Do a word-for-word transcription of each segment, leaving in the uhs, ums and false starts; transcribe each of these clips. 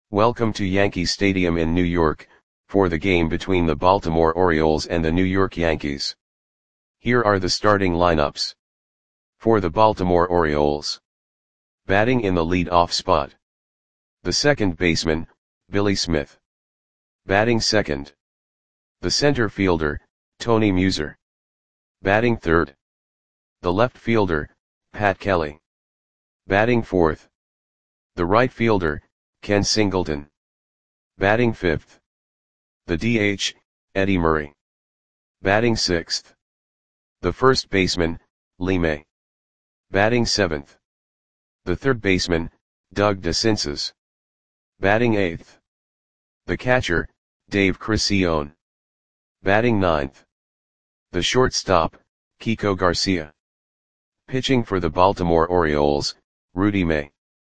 Welcome to Yankee Stadium in New York, for the game between the Baltimore Orioles and the New York Yankees. Here are the starting lineups. For the Baltimore Orioles. Batting in the lead-off spot. The second baseman, Billy Smith. Batting second. The center fielder, Tony Muser. Batting third. The left fielder, Pat Kelly. Batting fourth. The right fielder, Ken Singleton. Batting fifth. The D H, Eddie Murray. Batting sixth. The first baseman, Lee May. Batting seventh. The third baseman, Doug DeCinces. Batting eighth. The catcher, Dave Criscione. Batting ninth. The shortstop, Kiko Garcia. Pitching for the Baltimore Orioles, Rudy May.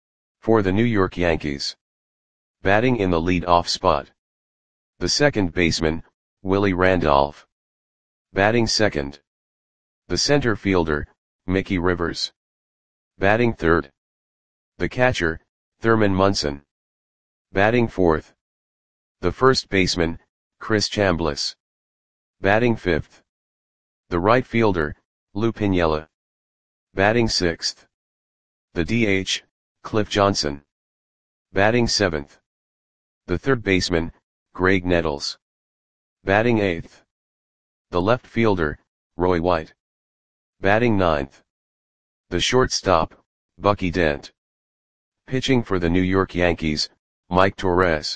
For the New York Yankees. Batting in the lead-off spot. The second baseman, Willie Randolph. Batting second. The center fielder, Mickey Rivers. Batting third. The catcher, Thurman Munson. Batting fourth. The first baseman, Chris Chambliss. Batting fifth. The right fielder, Lou Piniella. Batting sixth. The D H, Cliff Johnson. Batting seventh. The third baseman, Graig Nettles. Batting eighth. The left fielder, Roy White. Batting ninth. The shortstop, Bucky Dent. Pitching for the New York Yankees, Mike Torres.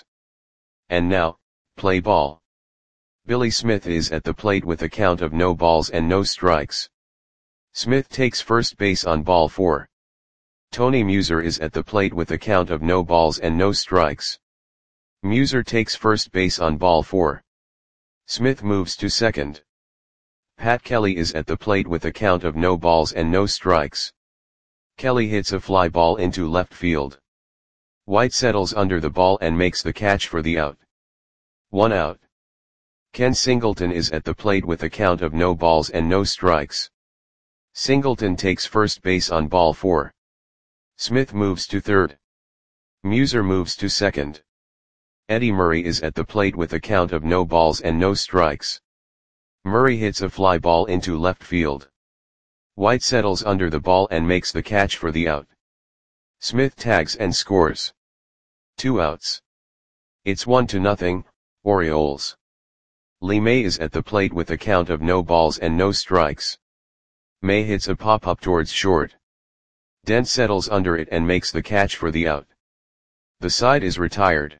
And now, play ball. Billy Smith is at the plate with a count of no balls and no strikes. Smith takes first base on ball four. Tony Muser is at the plate with a count of no balls and no strikes. Muser takes first base on ball four. Smith moves to second. Pat Kelly is at the plate with a count of no balls and no strikes. Kelly hits a fly ball into left field. White settles under the ball and makes the catch for the out. One out. Ken Singleton is at the plate with a count of no balls and no strikes. Singleton takes first base on ball four. Smith moves to third. Muser moves to second. Eddie Murray is at the plate with a count of no balls and no strikes. Murray hits a fly ball into left field. White settles under the ball and makes the catch for the out. Smith tags and scores. Two outs. It's one to nothing, Orioles. Lee May is at the plate with a count of no balls and no strikes. May hits a pop-up towards short. Dent settles under it and makes the catch for the out. The side is retired.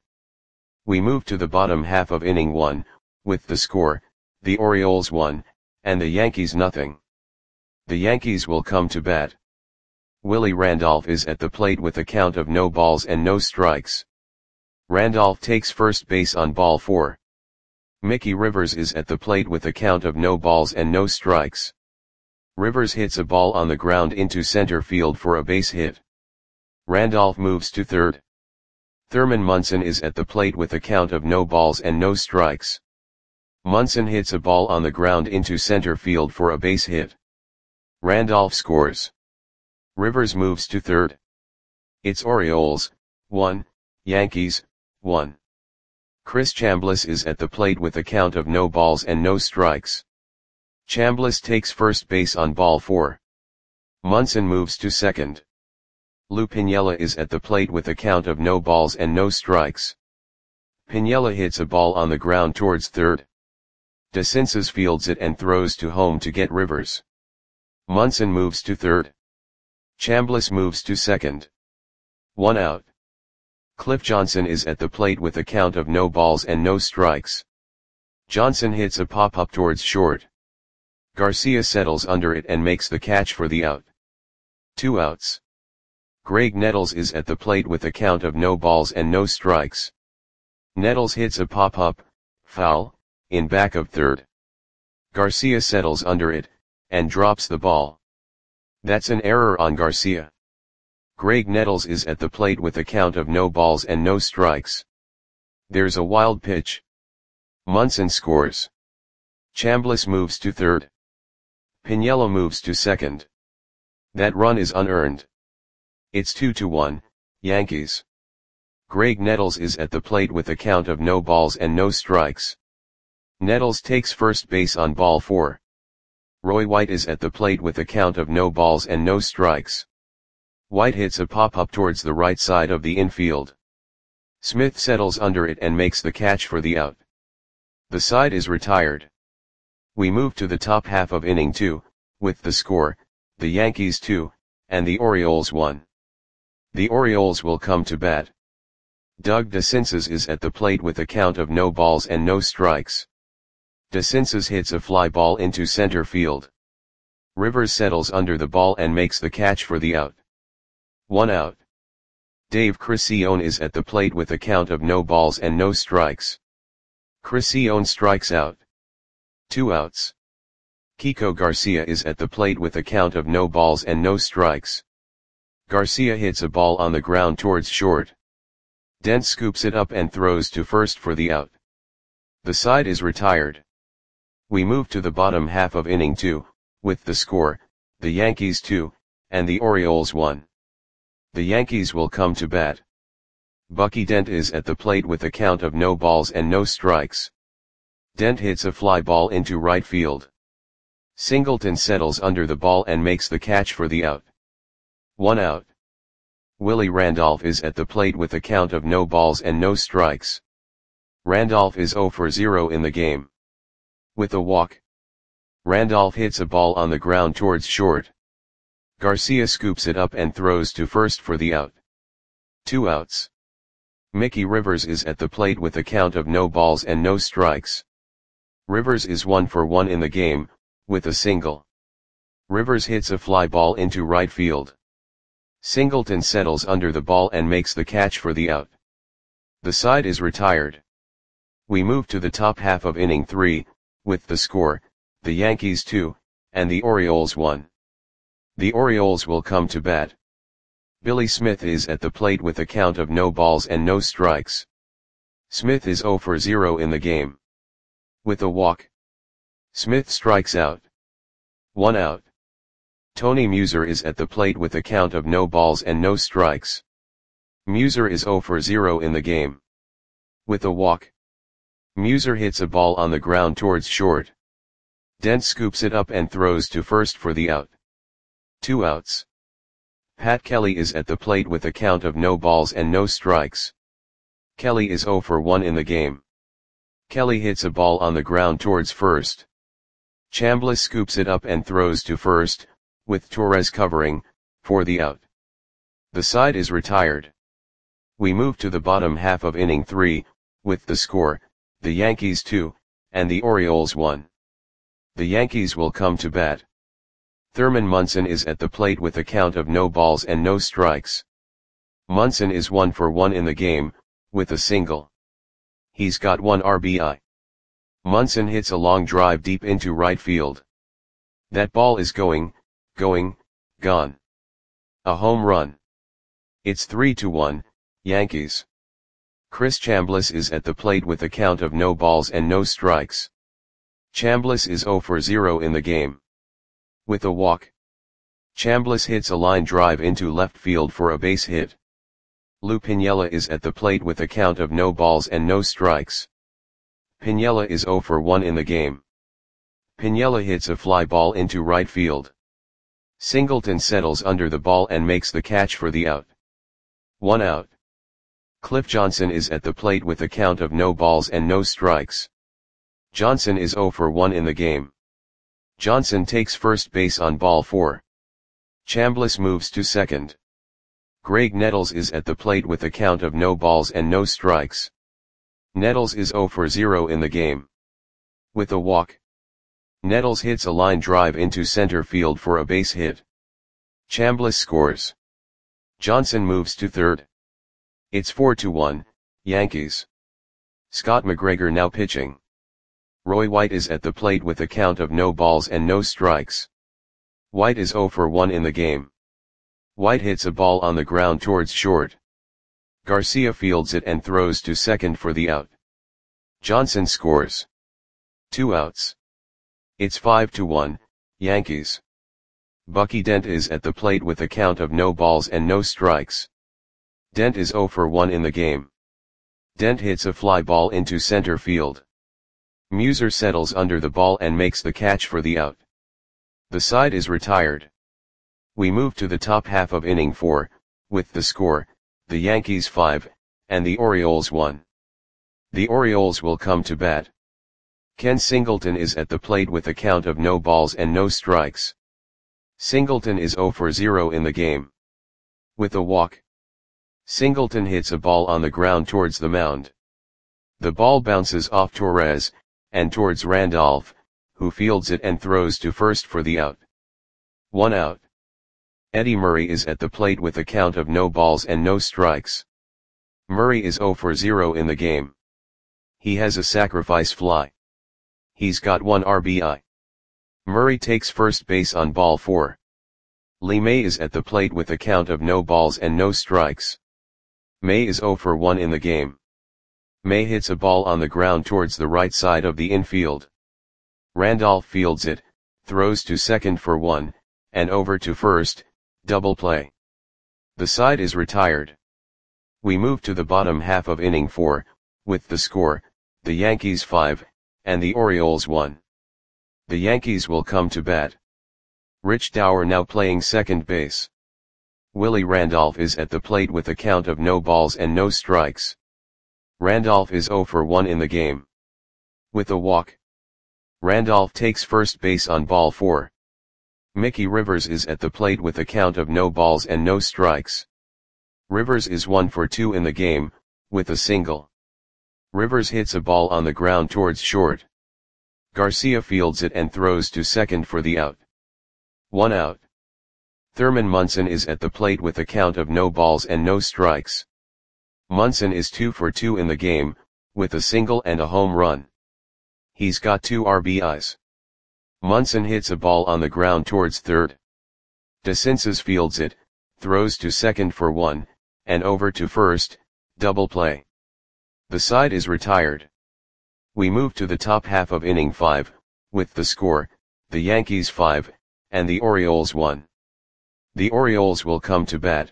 We move to the bottom half of inning one, with the score, the Orioles one, and the Yankees nothing. The Yankees will come to bat. Willie Randolph is at the plate with a count of no balls and no strikes. Randolph takes first base on ball four. Mickey Rivers is at the plate with a count of no balls and no strikes. Rivers hits a ball on the ground into center field for a base hit. Randolph moves to third. Thurman Munson is at the plate with a count of no balls and no strikes. Munson hits a ball on the ground into center field for a base hit. Randolph scores. Rivers moves to third. It's Orioles, one, Yankees, one. Chris Chambliss is at the plate with a count of no balls and no strikes. Chambliss takes first base on ball four. Munson moves to second. Lou Piniella is at the plate with a count of no balls and no strikes. Piniella hits a ball on the ground towards third. DeCinces fields it and throws to home to get Rivers. Munson moves to third. Chambliss moves to second. One out. Cliff Johnson is at the plate with a count of no balls and no strikes. Johnson hits a pop-up towards short. Garcia settles under it and makes the catch for the out. Two outs. Graig Nettles is at the plate with a count of no balls and no strikes. Nettles hits a pop-up, foul, in back of third. Garcia settles under it, and drops the ball. That's an error on Garcia. Graig Nettles is at the plate with a count of no balls and no strikes. There's a wild pitch. Munson scores. Chambliss moves to third. Piniella moves to second. That run is unearned. It's two to one, Yankees. Greg Nettles is at the plate with a count of no balls and no strikes. Nettles takes first base on ball four. Roy White is at the plate with a count of no balls and no strikes. White hits a pop-up towards the right side of the infield. Smith settles under it and makes the catch for the out. The side is retired. We move to the top half of inning two, with the score, the Yankees two, and the Orioles one. The Orioles will come to bat. Doug DeCinces is at the plate with a count of no balls and no strikes. DeCinces hits a fly ball into center field. Rivers settles under the ball and makes the catch for the out. One out. Dave Cricione is at the plate with a count of no balls and no strikes. Cricione strikes out. Two outs. Kiko Garcia is at the plate with a count of no balls and no strikes. Garcia hits a ball on the ground towards short. Dent scoops it up and throws to first for the out. The side is retired. We move to the bottom half of inning two, with the score, the Yankees two, and the Orioles one. The Yankees will come to bat. Bucky Dent is at the plate with a count of no balls and no strikes. Dent hits a fly ball into right field. Singleton settles under the ball and makes the catch for the out. One out. Willie Randolph is at the plate with a count of no balls and no strikes. Randolph is zero for zero in the game. With a walk. Randolph hits a ball on the ground towards short. Garcia scoops it up and throws to first for the out. Two outs. Mickey Rivers is at the plate with a count of no balls and no strikes. Rivers is one for one in the game, with a single. Rivers hits a fly ball into right field. Singleton settles under the ball and makes the catch for the out. The side is retired. We move to the top half of inning three, with the score, the Yankees two, and the Orioles one. The Orioles will come to bat. Billy Smith is at the plate with a count of no balls and no strikes. Smith is zero for zero in the game. With a walk. Smith strikes out. One out. Tony Muser is at the plate with a count of no balls and no strikes. Muser is zero for zero in the game. With a walk. Muser hits a ball on the ground towards short. Dent scoops it up and throws to first for the out. Two outs. Pat Kelly is at the plate with a count of no balls and no strikes. Kelly is zero for one in the game. Kelly hits a ball on the ground towards first. Chambliss scoops it up and throws to first, with Torres covering, for the out. The side is retired. We move to the bottom half of inning three, with the score, the Yankees two, and the Orioles one. The Yankees will come to bat. Thurman Munson is at the plate with a count of no balls and no strikes. Munson is one for one in the game, with a single. He's got one R B I. Munson hits a long drive deep into right field. That ball is going, going, gone. A home run. It's three to one, Yankees. Chris Chambliss is at the plate with a count of no balls and no strikes. Chambliss is zero for zero in the game. With a walk. Chambliss hits a line drive into left field for a base hit. Lou Piniella is at the plate with a count of no balls and no strikes. Piniella is zero for one in the game. Piniella hits a fly ball into right field. Singleton settles under the ball and makes the catch for the out. One out. Cliff Johnson is at the plate with a count of no balls and no strikes. Johnson is zero for one in the game. Johnson takes first base on ball four. Chambliss moves to second. Greg Nettles is at the plate with a count of no balls and no strikes. Nettles is zero for zero in the game. With a walk. Nettles hits a line drive into center field for a base hit. Chambliss scores. Johnson moves to third. It's four to one, Yankees. Scott McGregor now pitching. Roy White is at the plate with a count of no balls and no strikes. White is zero for one in the game. White hits a ball on the ground towards short. Garcia fields it and throws to second for the out. Johnson scores. Two outs. It's five to one, Yankees. Bucky Dent is at the plate with a count of no balls and no strikes. Dent is zero for one in the game. Dent hits a fly ball into center field. Muser settles under the ball and makes the catch for the out. The side is retired. We move to the top half of inning four, with the score, the Yankees five, and the Orioles one. The Orioles will come to bat. Ken Singleton is at the plate with a count of no balls and no strikes. Singleton is zero for zero in the game. With a walk, Singleton hits a ball on the ground towards the mound. The ball bounces off Torres, and towards Randolph, who fields it and throws to first for the out. One out. Eddie Murray is at the plate with a count of no balls and no strikes. Murray is zero for zero in the game. He has a sacrifice fly. He's got one R B I. Murray takes first base on ball four. Lee May is at the plate with a count of no balls and no strikes. May is zero for one in the game. May hits a ball on the ground towards the right side of the infield. Randolph fields it, throws to second for one, and over to first, double play. The side is retired. We move to the bottom half of inning four, with the score, the Yankees five, and the Orioles one. The Yankees will come to bat. Rich Dower now playing second base. Willie Randolph is at the plate with a count of no balls and no strikes. Randolph is zero for one in the game. With a walk, Randolph takes first base on ball four. Mickey Rivers is at the plate with a count of no balls and no strikes. Rivers is one for two in the game, with a single. Rivers hits a ball on the ground towards short. Garcia fields it and throws to second for the out. One out. Thurman Munson is at the plate with a count of no balls and no strikes. Munson is two for two in the game, with a single and a home run. He's got two R B Is. Munson hits a ball on the ground towards third. DeCinces fields it, throws to second for one, and over to first, double play. The side is retired. We move to the top half of inning five, with the score, the Yankees five, and the Orioles one. The Orioles will come to bat.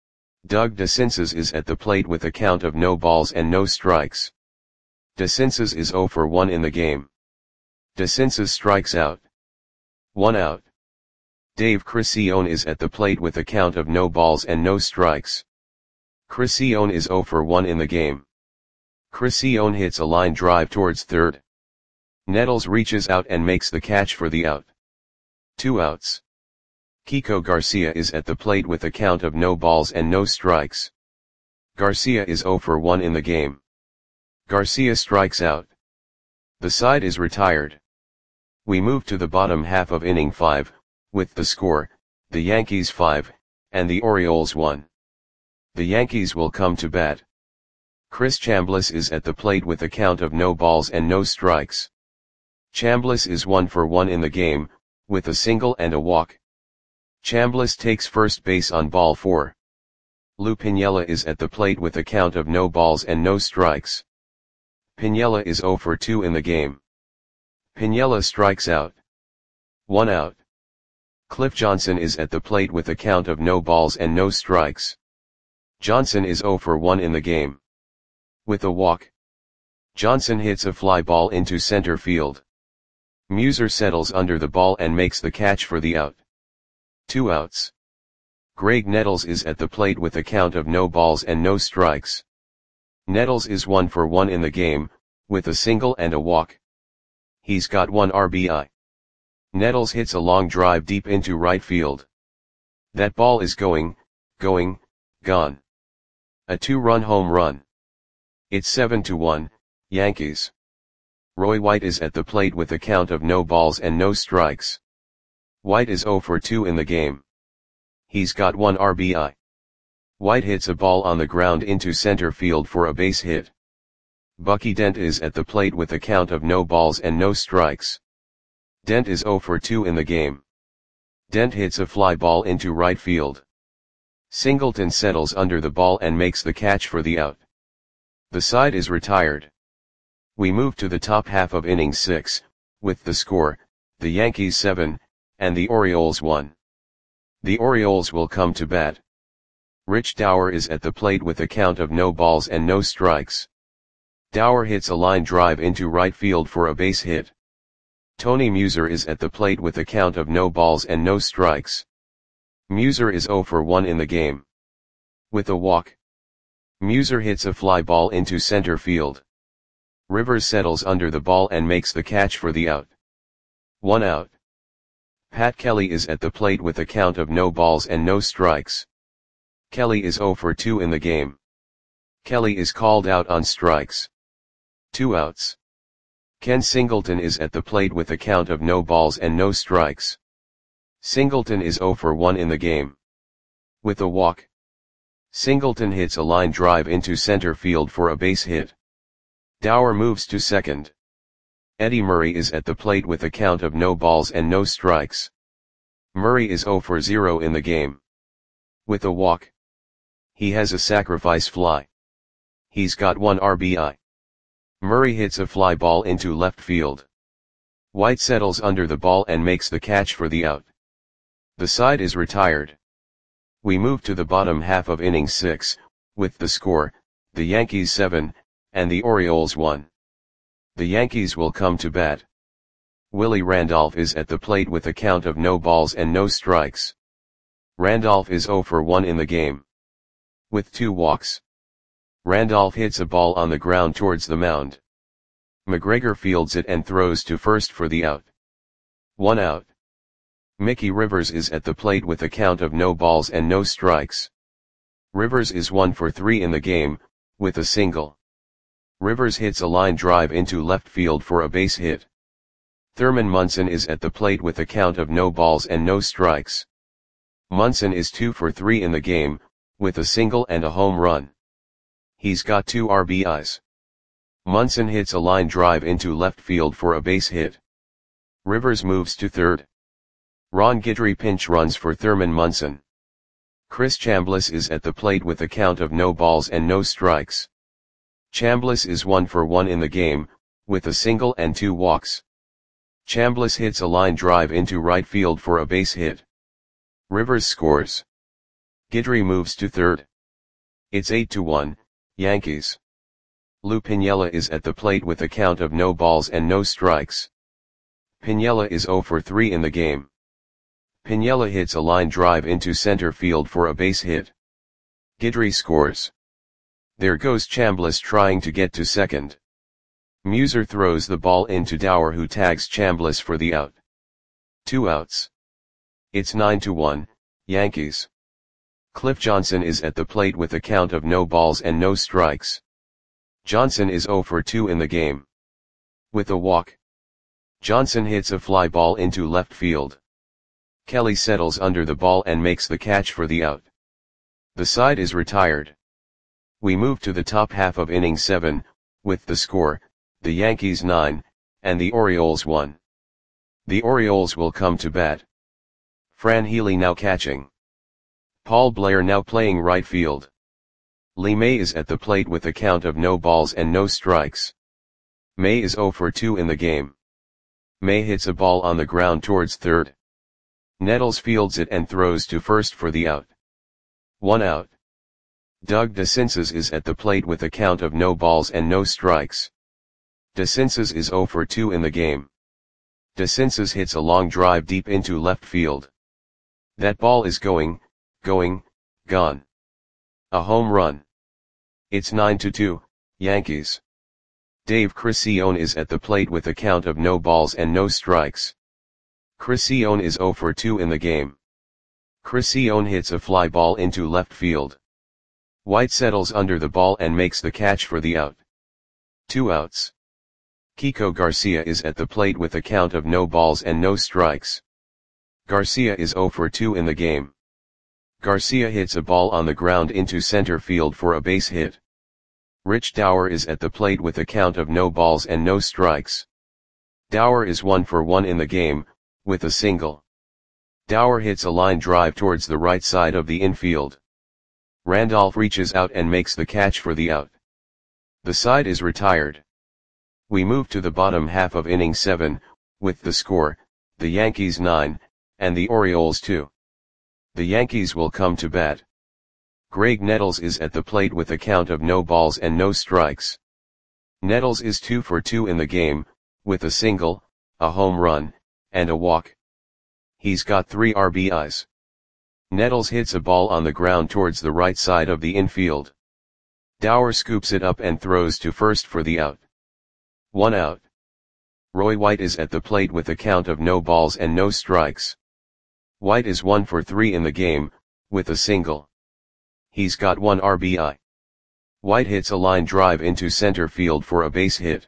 Doug DeCinces is at the plate with a count of no balls and no strikes. DeCinces is zero for one in the game. DeCinces strikes out. One out. Dave Cricione is at the plate with a count of no balls and no strikes. Cricione is zero for one in the game. Cricione hits a line drive towards third. Nettles reaches out and makes the catch for the out. Two outs. Kiko Garcia is at the plate with a count of no balls and no strikes. Garcia is zero for one in the game. Garcia strikes out. The side is retired. We move to the bottom half of inning five, with the score, the Yankees five, and the Orioles one. The Yankees will come to bat. Chris Chambliss is at the plate with a count of no balls and no strikes. Chambliss is one for one in the game, with a single and a walk. Chambliss takes first base on ball four. Lou Piniella is at the plate with a count of no balls and no strikes. Piniella is zero for two in the game. Piniella strikes out. One out. Cliff Johnson is at the plate with a count of no balls and no strikes. Johnson is zero for one in the game. With a walk, Johnson hits a fly ball into center field. Muser settles under the ball and makes the catch for the out. Two outs. Greg Nettles is at the plate with a count of no balls and no strikes. Nettles is one for one in the game, with a single and a walk. He's got one R B I. Nettles hits a long drive deep into right field. That ball is going, going, gone. A two-run home run. It's seven to one, Yankees. Roy White is at the plate with a count of no balls and no strikes. White is zero for two in the game. He's got one R B I. White hits a ball on the ground into center field for a base hit. Bucky Dent is at the plate with a count of no balls and no strikes. Dent is zero for two in the game. Dent hits a fly ball into right field. Singleton settles under the ball and makes the catch for the out. The side is retired. We move to the top half of inning six, with the score, the Yankees seven, and the Orioles one. The Orioles will come to bat. Rich Dower is at the plate with a count of no balls and no strikes. Dower hits a line drive into right field for a base hit. Tony Muser is at the plate with a count of no balls and no strikes. Muser is zero for one in the game. With a walk, Muser hits a fly ball into center field. Rivers settles under the ball and makes the catch for the out. One out. Pat Kelly is at the plate with a count of no balls and no strikes. Kelly is zero for two in the game. Kelly is called out on strikes. Two outs. Ken Singleton is at the plate with a count of no balls and no strikes. Singleton is zero for one in the game. With a walk, Singleton hits a line drive into center field for a base hit. Dower moves to second. Eddie Murray is at the plate with a count of no balls and no strikes. Murray is zero for zero in the game. With a walk, he has a sacrifice fly. He's got one R B I. Murray hits a fly ball into left field. White settles under the ball and makes the catch for the out. The side is retired. We move to the bottom half of inning six, with the score, the Yankees seven, and the Orioles one. The Yankees will come to bat. Willie Randolph is at the plate with a count of no balls and no strikes. Randolph is zero for one in the game. With two walks, Randolph hits a ball on the ground towards the mound. McGregor fields it and throws to first for the out. One out. Mickey Rivers is at the plate with a count of no balls and no strikes. Rivers is one for three in the game, with a single. Rivers hits a line drive into left field for a base hit. Thurman Munson is at the plate with a count of no balls and no strikes. Munson is two for three in the game, with a single and a home run. He's got two R B Is. Munson hits a line drive into left field for a base hit. Rivers moves to third. Ron Guidry pinch runs for Thurman Munson. Chris Chambliss is at the plate with a count of no balls and no strikes. Chambliss is one for one in the game, with a single and two walks. Chambliss hits a line drive into right field for a base hit. Rivers scores. Guidry moves to third. It's eight to one, Yankees. Lou Piniella is at the plate with a count of no balls and no strikes. Piniella is zero for three in the game. Piniella hits a line drive into center field for a base hit. Guidry scores. There goes Chambliss trying to get to second. Muser throws the ball into Dower, who tags Chambliss for the out. Two outs. It's nine to one, Yankees. Cliff Johnson is at the plate with a count of no balls and no strikes. Johnson is zero for two in the game. With a walk, Johnson hits a fly ball into left field. Kelly settles under the ball and makes the catch for the out. The side is retired. We move to the top half of inning seven, with the score, the Yankees nine, and the Orioles one. The Orioles will come to bat. Fran Healy now catching. Paul Blair now playing right field. Lee May is at the plate with a count of no balls and no strikes. May is zero for two in the game. May hits a ball on the ground towards third. Nettles fields it and throws to first for the out. One out. Doug DeCinces is at the plate with a count of no balls and no strikes. DeCinces is zero for two in the game. DeCinces hits a long drive deep into left field. That ball is going, going, gone. A home run. It's nine to two, Yankees. Dave Cricione is at the plate with a count of no balls and no strikes. Cricione is zero for two in the game. Cricione hits a fly ball into left field. White settles under the ball and makes the catch for the out. Two outs. Kiko Garcia is at the plate with a count of no balls and no strikes. Garcia is zero for two in the game. Garcia hits a ball on the ground into center field for a base hit. Rich Dower is at the plate with a count of no balls and no strikes. Dower is one for one in the game, with a single. Dower hits a line drive towards the right side of the infield. Randolph reaches out and makes the catch for the out. The side is retired. We move to the bottom half of inning seven, with the score, the Yankees nine, and the Orioles two. The Yankees will come to bat. Greg Nettles is at the plate with a count of no balls and no strikes. Nettles is two for two in the game, with a single, a home run, and a walk. He's got three R B Is. Nettles hits a ball on the ground towards the right side of the infield. Dower scoops it up and throws to first for the out. One out. Roy White is at the plate with a count of no balls and no strikes. White is one for three in the game, with a single. He's got one R B I. White hits a line drive into center field for a base hit.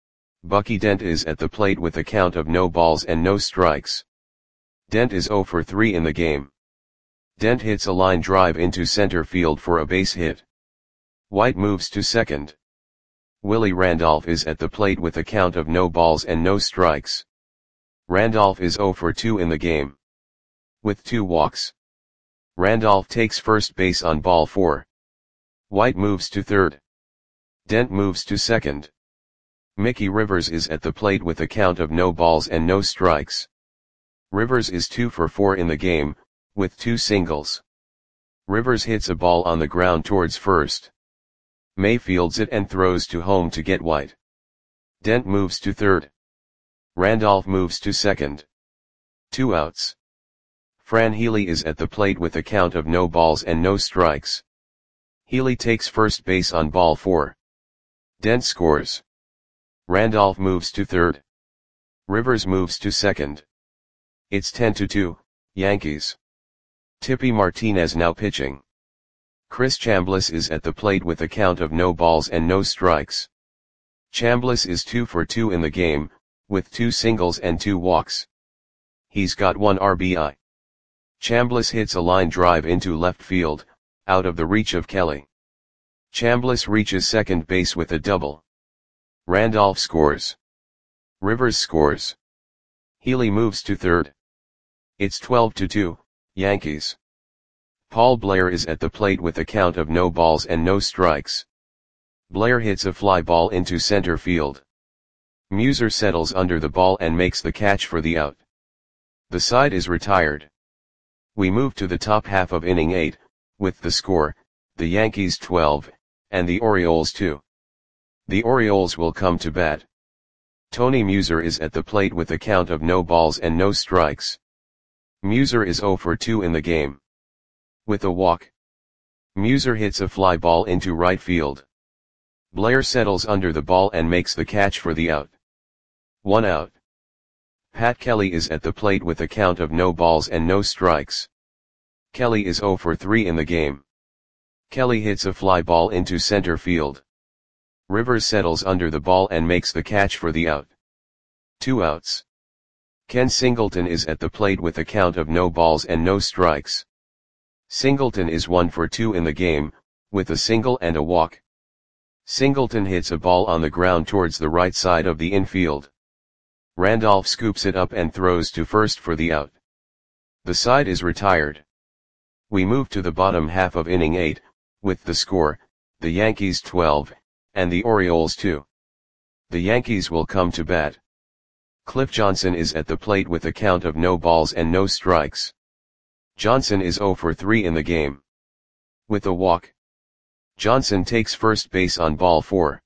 Bucky Dent is at the plate with a count of no balls and no strikes. Dent is zero for three in the game. Dent hits a line drive into center field for a base hit. White moves to second. Willie Randolph is at the plate with a count of no balls and no strikes. Randolph is zero for two in the game. With two walks. Randolph takes first base on ball four. White moves to third. Dent moves to second. Mickey Rivers is at the plate with a count of no balls and no strikes. Rivers is two for four in the game, with two singles. Rivers hits a ball on the ground towards first. May fields it and throws to home to get White. Dent moves to third. Randolph moves to second. Two outs. Fran Healy is at the plate with a count of no balls and no strikes. Healy takes first base on ball four. Dent scores. Randolph moves to third. Rivers moves to second. It's ten to two, Yankees. Tippy Martinez now pitching. Chris Chambliss is at the plate with a count of no balls and no strikes. Chambliss is two for two in the game, with two singles and two walks. He's got one R B I. Chambliss hits a line drive into left field, out of the reach of Kelly. Chambliss reaches second base with a double. Randolph scores. Rivers scores. Healy moves to third. It's twelve to two, Yankees. Paul Blair is at the plate with a count of no balls and no strikes. Blair hits a fly ball into center field. Muser settles under the ball and makes the catch for the out. The side is retired. We move to the top half of inning eight, with the score, the Yankees twelve, and the Orioles two. The Orioles will come to bat. Tony Muser is at the plate with a count of no balls and no strikes. Muser is zero for two in the game. With a walk. Muser hits a fly ball into right field. Blair settles under the ball and makes the catch for the out. One out. Pat Kelly is at the plate with a count of no balls and no strikes. Kelly is zero for three in the game. Kelly hits a fly ball into center field. Rivers settles under the ball and makes the catch for the out. Two outs. Ken Singleton is at the plate with a count of no balls and no strikes. Singleton is one for two in the game, with a single and a walk. Singleton hits a ball on the ground towards the right side of the infield. Randolph scoops it up and throws to first for the out. The side is retired. We move to the bottom half of inning eight, with the score, the Yankees twelve, and the Orioles two. The Yankees will come to bat. Cliff Johnson is at the plate with a count of no balls and no strikes. Johnson is zero for three in the game. With a walk. Johnson takes first base on ball four.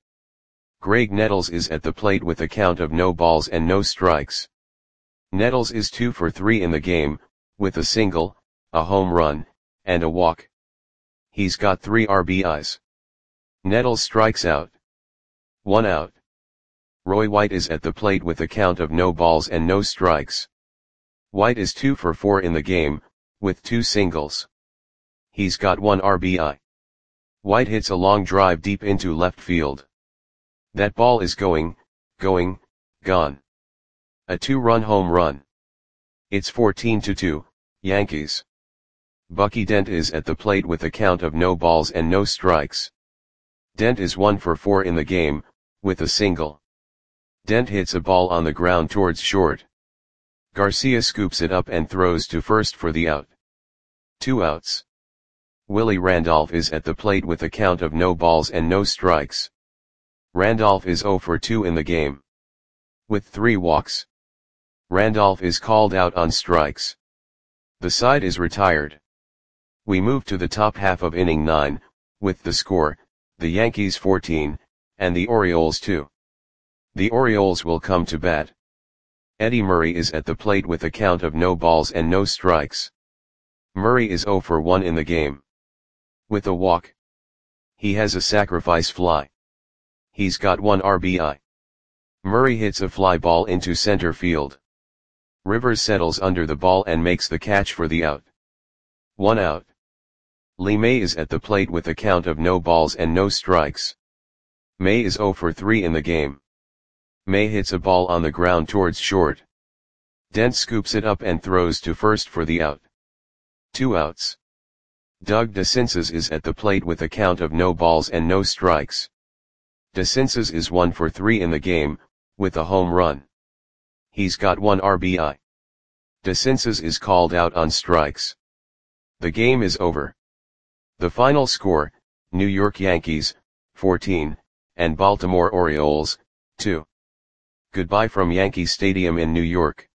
Greg Nettles is at the plate with a count of no balls and no strikes. Nettles is two for three in the game, with a single, a home run, and a walk. He's got three R B Is. Nettles strikes out. One out. Roy White is at the plate with a count of no balls and no strikes. White is two for four in the game, with two singles. He's got one R B I. White hits a long drive deep into left field. That ball is going, going, gone. A two-run home run. It's fourteen to two, Yankees. Bucky Dent is at the plate with a count of no balls and no strikes. Dent is one for four in the game, with a single. Dent hits a ball on the ground towards short. Garcia scoops it up and throws to first for the out. Two outs. Willie Randolph is at the plate with a count of no balls and no strikes. Randolph is zero for two in the game. With three walks. Randolph is called out on strikes. The side is retired. We move to the top half of inning nine, with the score, the Yankees fourteen, and the Orioles two. The Orioles will come to bat. Eddie Murray is at the plate with a count of no balls and no strikes. Murray is oh for one in the game. With a walk. He has a sacrifice fly. He's got one R B I. Murray hits a fly ball into center field. Rivers settles under the ball and makes the catch for the out. One out. Lee May is at the plate with a count of no balls and no strikes. May is oh for three in the game. May hits a ball on the ground towards short. Dent scoops it up and throws to first for the out. Two outs. Doug DeCinces is at the plate with a count of no balls and no strikes. DeCinces is one for three in the game, with a home run. He's got one R B I. DeCinces is called out on strikes. The game is over. The final score, New York Yankees, fourteen, and Baltimore Orioles, two. Goodbye from Yankee Stadium in New York.